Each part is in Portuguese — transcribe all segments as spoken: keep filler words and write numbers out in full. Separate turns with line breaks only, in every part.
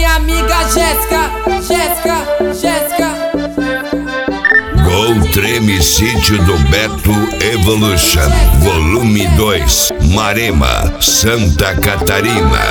minha amiga Jéssica, Jéssica, Jéssica.
Gol Treme Sítio do Beto Evolution, volume dois, Marema, Santa Catarina.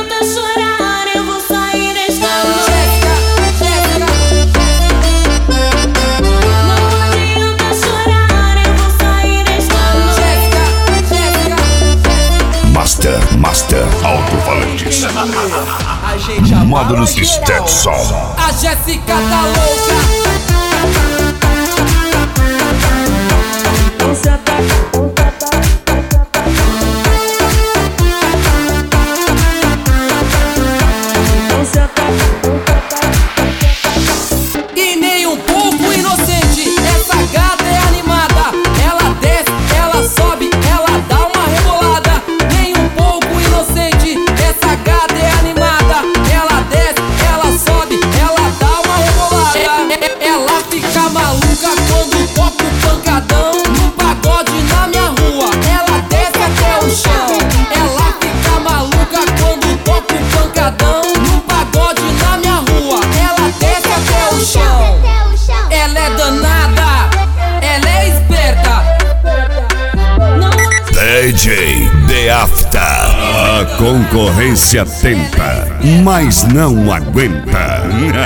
Master, Master, alto-falantes. Módulos Stetson.
A Jéssica tá louca. E nem um pouco inocente, essa gata é animada. Ela desce, ela sobe, ela dá uma rebolada. Nem um pouco inocente, essa gata é animada. Ela desce, ela sobe, ela dá uma rebolada. Ela fica maluca quando toca o pancadão no pagode na minha rua. Ela desce até o chão. Ela fica maluca quando toca o pancadão no pagode na minha rua. Ela desce até o chão. Ela é danada, ela é esperta.
D J The After. A concorrência tenta, mas não aguenta.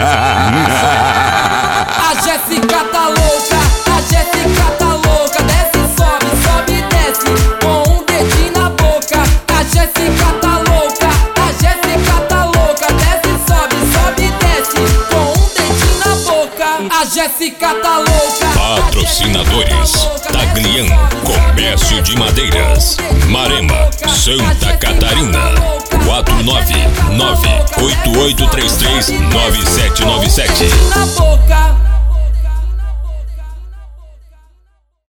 A Jéssica tá louca, a Jéssica tá louca. Desce, sobe, sobe e desce com um dedinho na boca. A Jéssica tá louca, a Jéssica tá louca. Desce, sobe, sobe e desce com um dedinho na boca. A Jéssica tá louca.
Patrocinadores: Taglian, Comércio de Madeiras, Marema, Santa Catarina. quatro nove nove oito oito três três nove sete nove sete.